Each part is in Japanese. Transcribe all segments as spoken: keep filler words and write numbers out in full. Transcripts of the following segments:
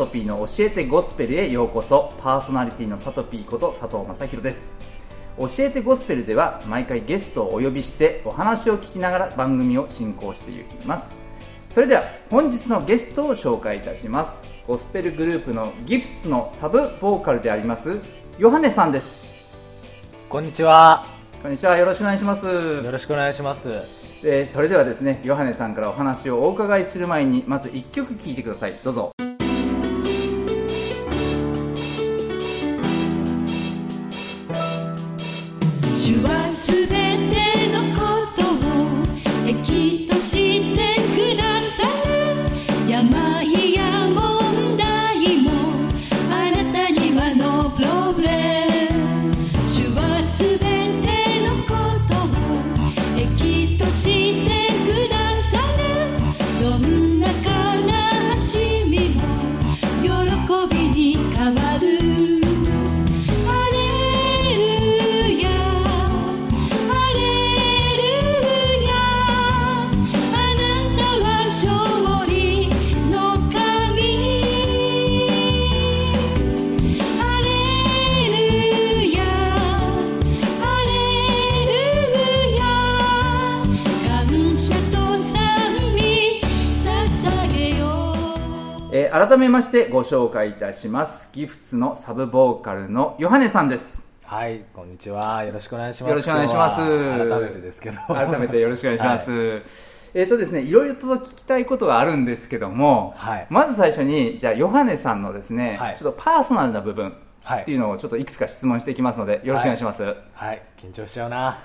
トピーの教えてゴスペルへようこそ。パーソナリティのサトピーこと佐藤正宏です。教えてゴスペルでは毎回ゲストをお呼びしてお話を聞きながら番組を進行していきます。それでは本日のゲストを紹介いたします。ゴスペルグループのギフツのサブボーカルでありますヨハネさんです。 こんにちは。 こんにちは、よろしくお願いします。 よろしくお願いします。 えー、それではですね、ヨハネさんからお話をお伺いする前にまずいっきょく聴いてください。どうぞ。 主はすべてのことを益としてくださる。病や問題もあなたにはノープロブレム。主はすべてのことを益としてくださる。どんな悲しみも喜びに変わる。 えー、改めましてご紹介いたします。ギフツのサブボーカルのヨハネさんです。 はい、こんにちは。よろしくお願いします。 よろしくお願いします。 改めてですけど。 改めてよろしくお願いします。はい、えっとですね、いろいろと聞きたいことがあるんですけども、はい、まず最初に、じゃあヨハネさんのですね、はい、ちょっとパーソナルな部分っていうのをちょっといくつか質問していきますので、よろしくお願いします。はい、 はい、緊張しちゃうな。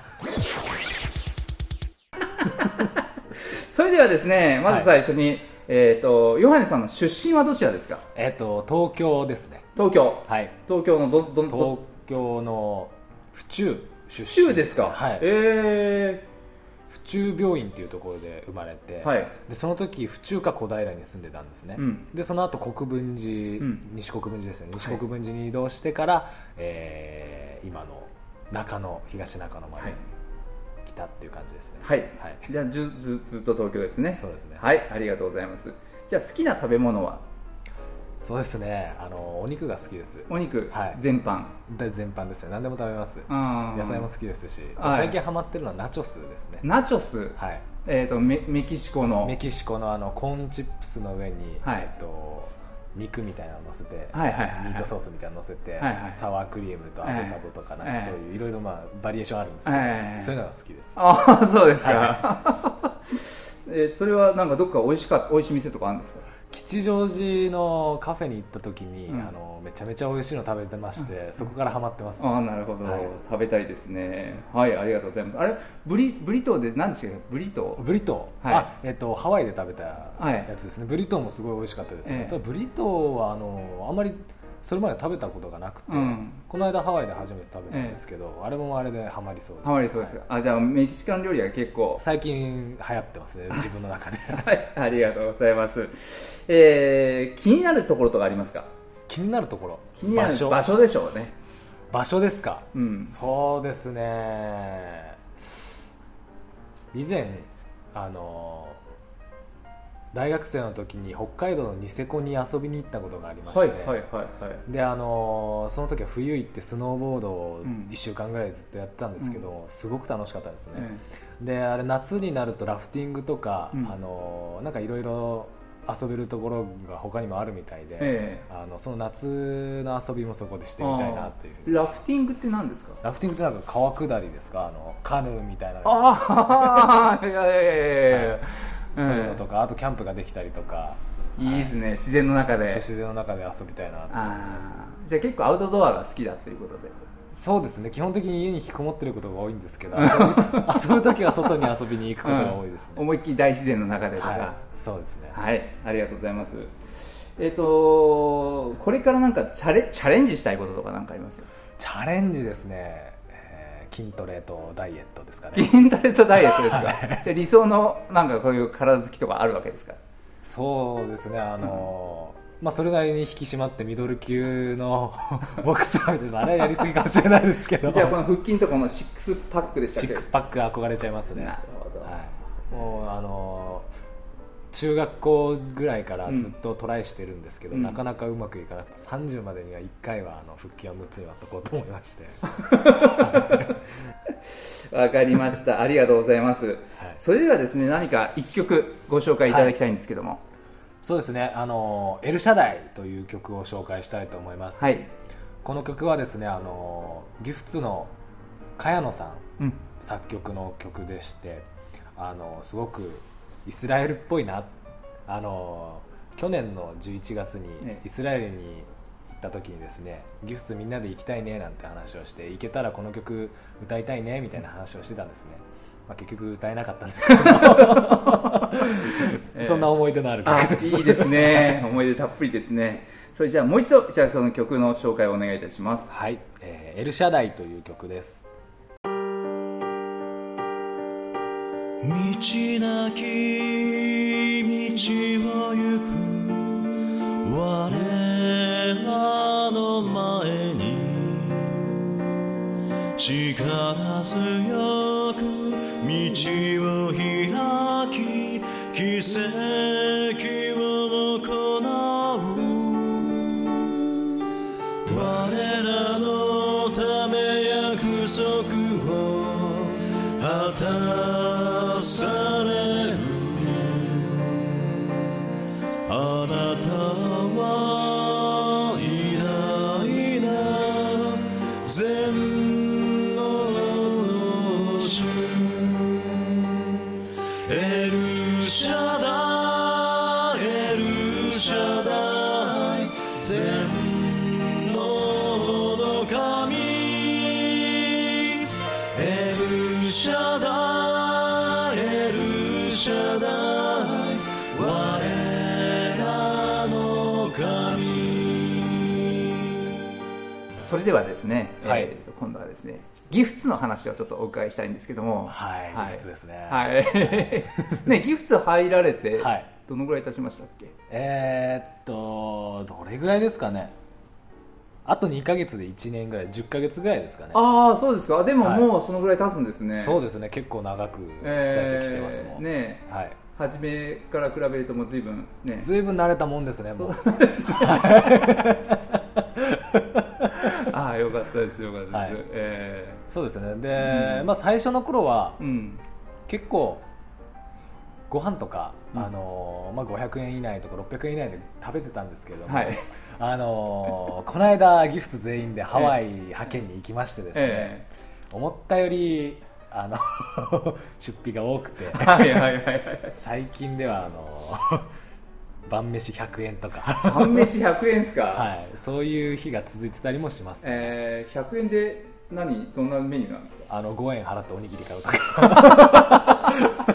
それではですね、まず最初に、はい、えーと、ヨハネさんの出身はどちらですか？ えーと、東京ですね。 東京。 はい。 東京のど、ど、 東京の府中出身。 府中ですか？ はい。 えー、府中病院っていうところで生まれて、はい、でその時府中か小平に住んでたんですね。うん、でその後国分寺、うん、西国分寺ですね。西国分寺に移動してから、はい、えー、今の中野、東中野まで。はい、っていう感じですね。 はい。はい、じゃあずずずっと東京ですね。 そうですね。 はい、ありがとうございます。じゃあ好きな食べ物は？ そうですね。あのお肉が好きです。 お肉。 はい。 全般。 で全般ですね。何でも食べます。野菜も好きですし、 はい、 最近ハマってるのはナチョスですね。 ナチョス。はい。えっ、ー、とメメキシコの。 メキシコのあのコーンチップスの上に、はい、えっと肉みたいなの乗せて、はいはいはいはい、ミートソースみたいなの乗せて、はいはい、サワークリームとアボカドとか、なんかそういういろいろまあバリエーションあるんですけど、はいはいはい、そういうのが好きです。 ああ、そうですか。はい、えー、それはなんかどっか美味しかった美味しい店とかあるんですか？ 吉祥寺のカフェに行った時に、うん、あのめちゃめちゃ美味しいの食べてまして、うん、そこからハマってます、ね。 ああ、なるほど、はい、食べたいですね。はい、ありがとうございます。あれブリブリトーで何でしたっけ？ブリトー。 ブリトー。はい。あ、えっとハワイで食べたやつですね。はい、ブリトーもすごい美味しかったですね。ええ、ただブリトーはあのあんまりそれまで食べたことがなくて、うん、この間ハワイで初めて食べたんですけど、ええ、あれもあれでハマりそうです。 ハマりそうですか。はい、あ、じゃあメキシカン料理は結構最近流行ってますね、自分の中で。 はい、ありがとうございます。えー、気になるところとかありますか？ 気になるところ。 気になる場所、場所でしょうね。 場所ですか？ うん、 そうですね。以前あの大学生の時に北海道のニセコに遊びに行ったことがありまして、はいはいはいはい、であのその時は冬行ってスノーボードをいっしゅうかんぐらいずっとやってたんですけど、うん、すごく楽しかったですね。うん、であれ夏になるとラフティングとか、うん、あのなんかいろいろ遊べるところが他にもあるみたいで、ええ、あのその夏の遊びもそこでしてみたいなっていう。 ラフティングって何ですか？ ラフティングってなんか川下りですか？あのカヌーみたいな。 ああ、いやいやいやいや、はい、 そういうのとか、あとキャンプができたりとか。 いいですね、はい、自然の中で。 そう、自然の中で遊びたいなって思います。 じゃあ結構アウトドアが好きだということで。 そうですね、基本的に家に引きこもってることが多いんですけど、遊ぶときは外に遊びに行くことが多いですね。 うん、思いっきり大自然の中でとか。はい、 そうですね。 はい、ありがとうございます。えっ、ー、とこれからなんかチャレ、チャレンジしたいこととかなんかありますよ？ チャレンジですね。筋トレとダイエットですかね。 筋トレとダイエットですか？じゃ理想のなんかこういう体つきとかあるわけですか？ そうですね、あの、うん、まあ、それなりに引き締まってミドル級のボクサーみたいな、あれはやりすぎかもしれないですけど。 じゃあこの腹筋とかのシックスパックでしたっけ？ シックスパック憧れちゃいますね。 なるほど。 はい、もうあの中学校ぐらいからずっとトライしてるんですけど、 うん、 なかなかうまくいかなくてさんじゅうまでにはいっかいはあの腹筋をむっつに割っとこうと思いましてわかりましたありがとうございます、はい、それではですね何かいっきょくご紹介いただきたいんですけども、はい、 そうですねあのエルシャダイという曲を紹介したいと思います、はい、この曲はですねあのギフツの茅野さん、うん、作曲の曲でしてあのすごくイスラエルっぽいなあの去年のじゅういちがつにイスラエルに行った時にですねギフツみんなで行きたいねなんて話をして行けたらこの曲歌いたいねみたいな話をしてたんですね、まあ、結局歌えなかったんですけどそんな思い出のある曲です。 いいですね思い出たっぷりですね。それじゃあもう一度じゃあその曲の紹介をお願いいたします。 はい、えー、エルシャダイという曲です。 道なき道を行く我らの前に力強く道を開き奇跡を行う我らのため約束を果たされるあなたは偉大な全能の主エルシャダイエルシャダイ全能の神エルシャダイエルシャダイ我らの神。 それではですね、 はいえー、今度はですねギフツの話をちょっとお伺いしたいんですけども、 はい、はい、ギフツですね、 はいね、ギフツ入られてどのぐらい経ちましたっけ？ えー、っとどれぐらいですかね。あとにかげつでいちねんぐらいじゅっかげつぐらいですかね。 ああそうですか。でももうそのぐらい経つんですね、 はい、そうですね結構長く在籍してますもん、 えー、ね、はい、初めから比べるともう随分ね随分慣れたもんですね。もうそうですねああよかったですよかったです、はい、えー、そうですねで、うん、まあ、最初の頃は、うん、結構ご飯とか、うん、あのまあ、ごひゃくえん以内とかろっぴゃくえん以内で食べてたんですけども、はい、あのこの間ギフト全員でハワイ派遣に行きましてですね、えー、思ったよりあの出費が多くてはいはいはい、はい、最近ではあの晩飯ひゃくえんとか晩飯ひゃくえんですか、 はい、そういう日が続いてたりもします、ね、 えー、ひゃくえんで何どんなメニューなんですか？ あのごえん払っておにぎり買うとか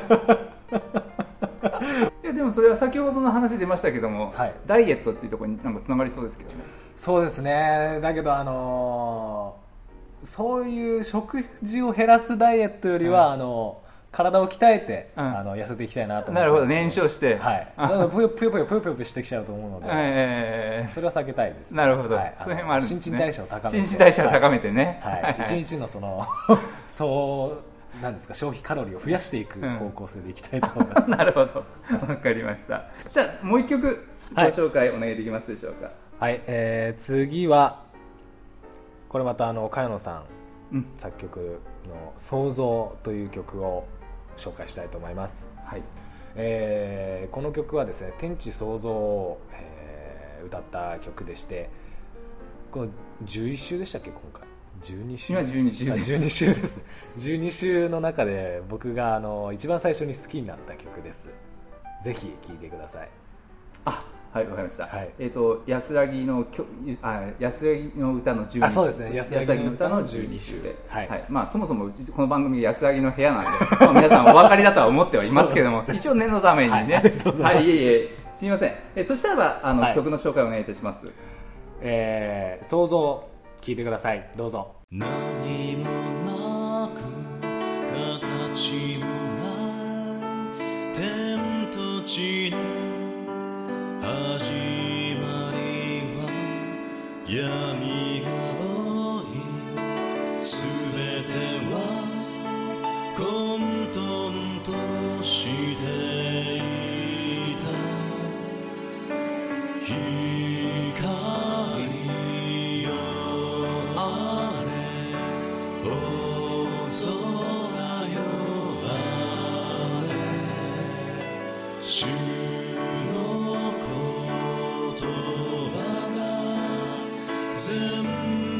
いやでもそれは先ほどの話出ましたけども、はい、ダイエットっていうところになんかつながりそうですけどね。 そうですね。だけどあのー、そういう食事を減らすダイエットよりは、うん、あの体を鍛えて、うん、あの痩せていきたいなと思って。 なるほど燃焼して、 はい、だからぷよぷよぷよぷよぷよしてきちゃうと思うので、えー、それは避けたいです、ね、 なるほど、 はい、 その辺もあるんですね。 新陳代謝を高めて新陳代謝を高めてね、 はいはい、いちにちのそのそうなんですか消費カロリーを増やしていく方向性でいきたいと思います、 うん、なるほどわかりました。じゃあもう一曲ご紹介お願いできますでしょうか？ はい、えー、次はこれまたあの茅野さん、うん、作曲の創造という曲を紹介したいと思います、はい、えー、この曲はですね天地創造を、えー、歌った曲でして、このじゅういっしゅうでしたっけ今回じゅうにしゅう今じゅうにしゅうじゅうにしゅうですじゅうにしゅうの中で僕があの一番最初に好きになった曲です。ぜひ聴いてください。 あ、はいわかりました、はい、えーと安らぎのあ安らぎの歌のじゅうにしゅう。 あ、そうですね安らぎの歌のじゅうにしゅうで、 はいはい、まあそもそもこの番組安らぎの部屋なんで、まあ、皆さんお分かりだとは思ってはいますけども一応念のためにね、はい、ありがとうございます。はい、いえいえすみません。えそしたらあの、はい、曲の紹介をお願いいたします。 えー、想像聴いてください。どうぞ。 何もなく形もない天と地の始まりは闇が多いすべては混沌としていた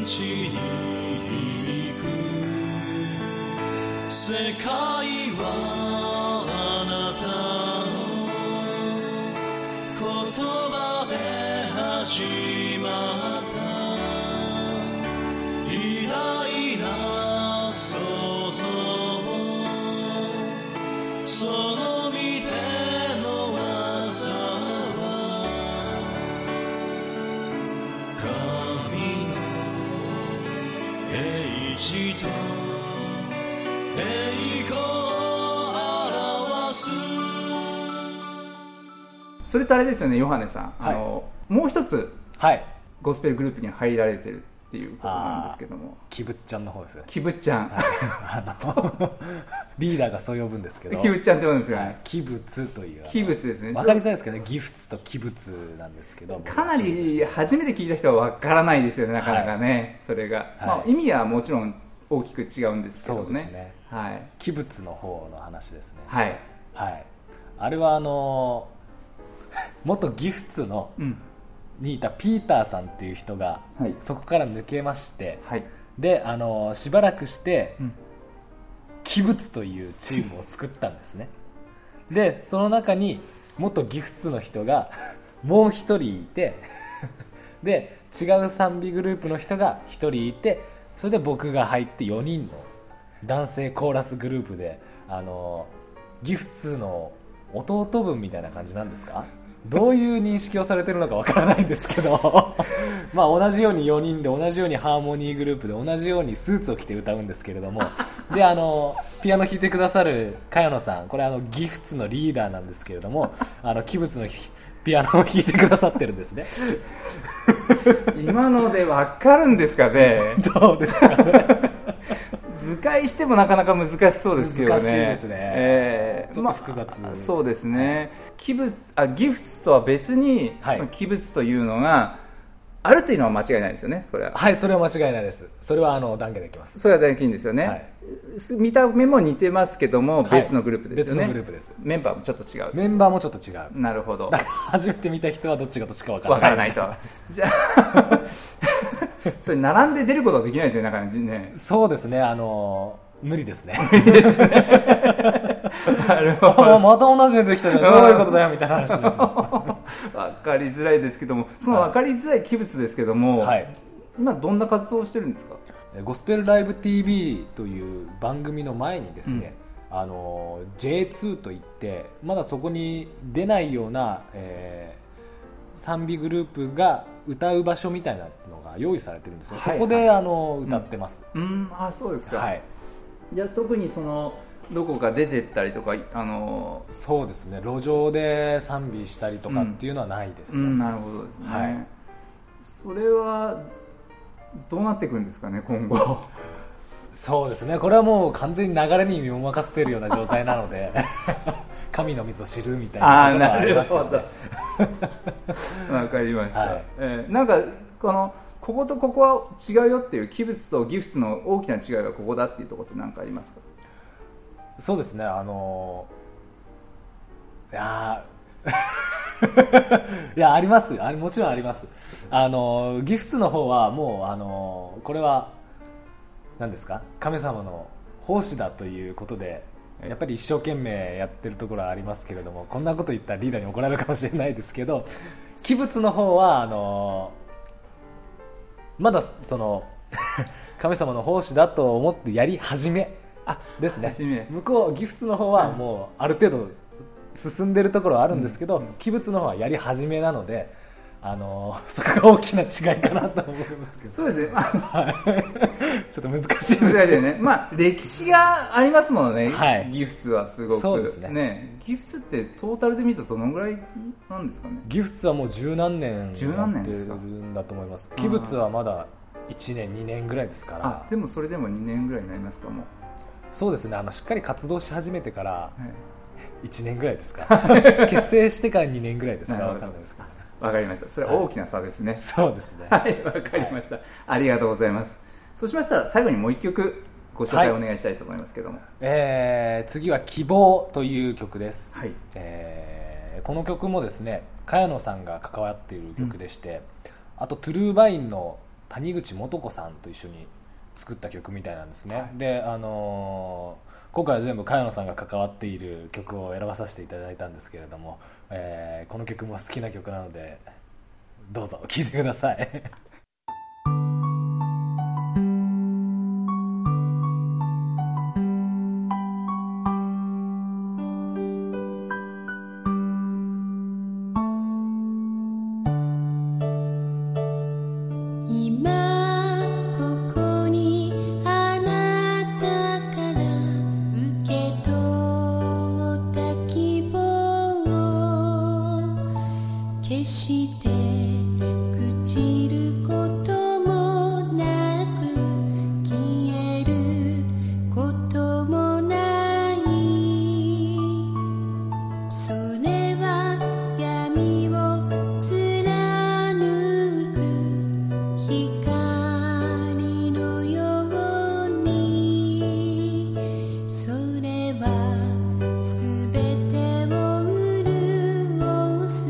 に響く世界はあなたの言葉で始まった偉大な創造その御手の技は神の英知と栄光を表す。 それとあれですよね、ヨハネさん、 はい、 あのもう一つ、 はい、 ゴスペルグループに入られてるっていうことなんですけども、 キブッちゃんの方ですよ。 キブッちゃん、 はい、あのリーダーがそう呼ぶんですけど、 キブッちゃんって呼ぶんですよね、 はい、キブツという、 キブツですね、 分かりづらいですけどね、ギフツとキブツなんですけど、 かなり初めて聞いた人は分からないですよね、なかなかね、はい、それが、はい、まあ、意味はもちろん大きく違うんですけどね、 そうですね、 はい、 キブツの方の話ですね、 はい、 はい、あれはあの元ギフツの、うんにいたピーターさんっていう人が、はい、そこから抜けまして、はい、であのしばらくして、うん、キブツというチームを作ったんですねでその中に元ギフツの人がもう一人いてで違う賛美グループの人が一人いて、それで僕が入ってよにんの男性コーラスグループで、あのギフツの弟分みたいな感じなんですかどういう認識をされてるのかわからないんですけどまあ同じようによにんで同じようにハーモニーグループで同じようにスーツを着て歌うんですけれどもであのピアノ弾いてくださる茅野さん、これあのギフツのリーダーなんですけれども、あの器物のピアノを弾いてくださってるんですね今のでわかるんですかねどうですかね図解してもなかなか難しそうですけどね。 難しいですね、えー、ちょっと複雑、 まあ、そうですね、器物あギフツとは別に、はい、その器物というのがあるというのは間違いないですよね、それは。 はい、それは間違いないです。それはあの断言できます。 それは断言ですよね、はい、見た目も似てますけども、はい、別のグループですよね。 別のグループです。 メンバーもちょっと違う。 メンバーもちょっと違う。 なるほど。 だから初めて見た人はどっちがどっちか分からない。 分からないとじゃあそれ並んで出ることはできないですね、なかなかね。 そうですね、あの無理ですね。 無理ですねなるほど。 また同じのできたじゃん、どういうことだよみたいな話になっちゃいます分かりづらいですけども、その分かりづらい器物ですけども、はい、今どんな活動をしてるんですか？ ゴスペルライブ ティーブイ という番組の前にですね、うん、あの ジェイツー といってまだそこに出ないような、えー、賛美グループが歌う場所みたいなのが用意されてるんですよ、はい、そこで、はい、あの歌ってます、 うん、うん、あ、そうですか、 はい、 じゃあ特にそのどこか出てったりとか、あのそうですね、路上で賛美したりとかっていうのはないですね、 うんうん、なるほどですね、はい、それはどうなっていくんですかね、今後そうですね、これはもう完全に流れに身を任せているような状態なので神の水を知るみたいなところがありますよね。 わかりました、はい、えー、なんかこのこことここは違うよっていう器物とギフツの大きな違いがここだっていうところって何かありますか？ そうですね、あのいやいやあります、あれもちろんあります。あのギフツの方はもうあのこれは何ですか、神様の奉仕だということでやっぱり一生懸命やってるところはありますけれども、こんなこと言ったらリーダーに怒られるかもしれないですけど、器物の方はあのまだその神様の奉仕だと思ってやり始めですね。向こうギフツの方はもうある程度進んでるところはあるんですけど、うん、器物の方はやり始めなので、あのそこが大きな違いかなと思いますけど。 そうですね、 ちょっと難しいですね。 ね、まあ歴史がありますものね、はい、ギフツはすごく。 そうですね。 ね、ギフツってトータルで見るとどのぐらいなんですかね。 ギフツはもう十何年やってるんだと思います。器物はまだいちねんにねんぐらいですから。 あ、でもそれでもにねんぐらいになりますか、もう。 そうですね、あのしっかり活動し始めてからいちねんぐらいですか結成してからにねんぐらいですか、分からないですか。 わかりました、それは大きな差ですね、はい、 そうですね、 はい、わかりました、はい、ありがとうございます。そうしましたら最後にもういっきょくご紹介お願いしたいと思いますけども、はい、 えー、次は希望という曲です、はい、えー、この曲もですね茅野さんが関わっている曲でして、うん、あとトゥルーバインの谷口素子さんと一緒に作った曲みたいなんですね、 はい、 で、あのー、今回は全部茅野さんが関わっている曲を選ばさせていただいたんですけれども、えー、この曲も好きな曲なのでどうぞ聴いてくださいして朽ちることもなく消えることもないそれは闇を貫く光のようにそれはすべてを潤す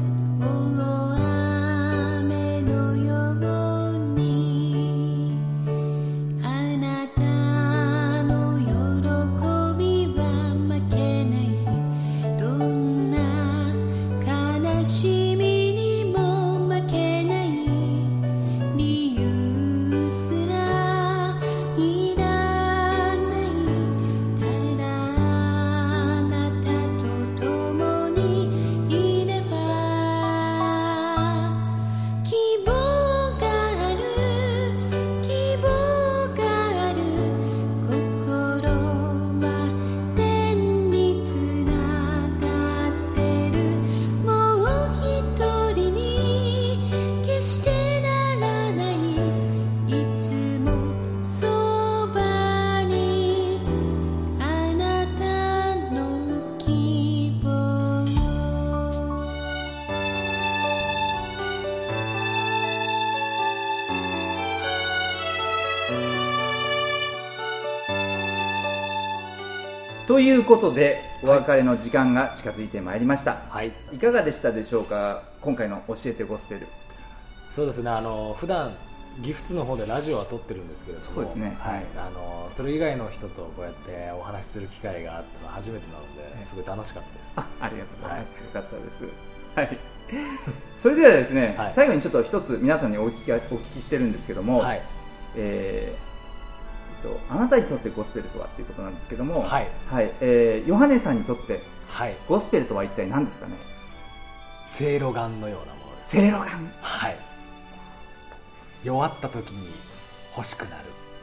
ということでお別れの時間が近づいてまいりました、 はい、 いかがでしたでしょうか今回の教えてゴスペル。 そうですね、あの普段ギフツの方でラジオは撮ってるんですけれども、 そうですね、 はい、あのそれ以外の人とこうやってお話しする機会があったのは初めてなので、すごい楽しかったです。 あ、ありがとうございます、はい、よかったです。はい、それではですね、はい、最後にちょっと一つ皆さんにお聞きお聞きしてるんですけども、はい、えーあなたにとってゴスペルとはということなんですけども、はいはいえー、ヨハネさんにとって、はい、ゴスペルとは一体何ですかね。 せいろがんのようなものです。 せいろがん、 はい、弱った時に欲しくなる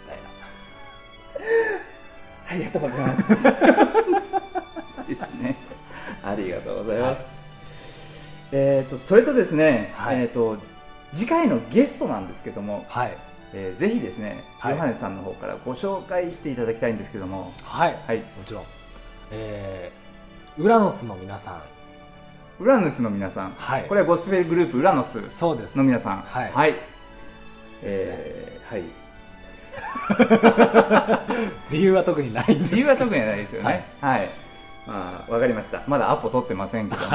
みたいな。 ありがとうございますですね、ありがとうございます、はい、えー、とそれとですね、はい、えー、と次回のゲストなんですけども、はい、えー、ぜひですね、はい、ヨハネさんの方からご紹介していただきたいんですけども。 はい、はい、もちろん、えー、ウラノスの皆さん。 ウラノスの皆さん、はい、これはゴスペルグループウラノスの皆さん。はい、はい、えー、はい理由は特にないんです。 理由は特にないですよね。はい、はい、まあ、わかりました。まだアポ取ってませんけども、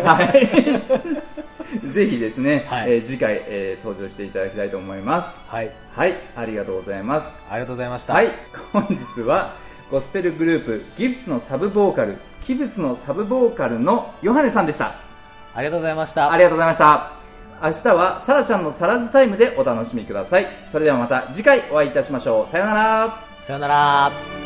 はいぜひですね、はい、えー、次回、えー、登場していただきたいと思います。はい、はい、ありがとうございます。 ありがとうございました。 はい、本日はゴスペルグループギフツのサブボーカル、キブツのサブボーカルのヨハネさんでした。 ありがとうございました。 ありがとうございました。明日はサラちゃんのサラズタイムでお楽しみください。それではまた次回お会いいたしましょう。さようなら。 さようなら。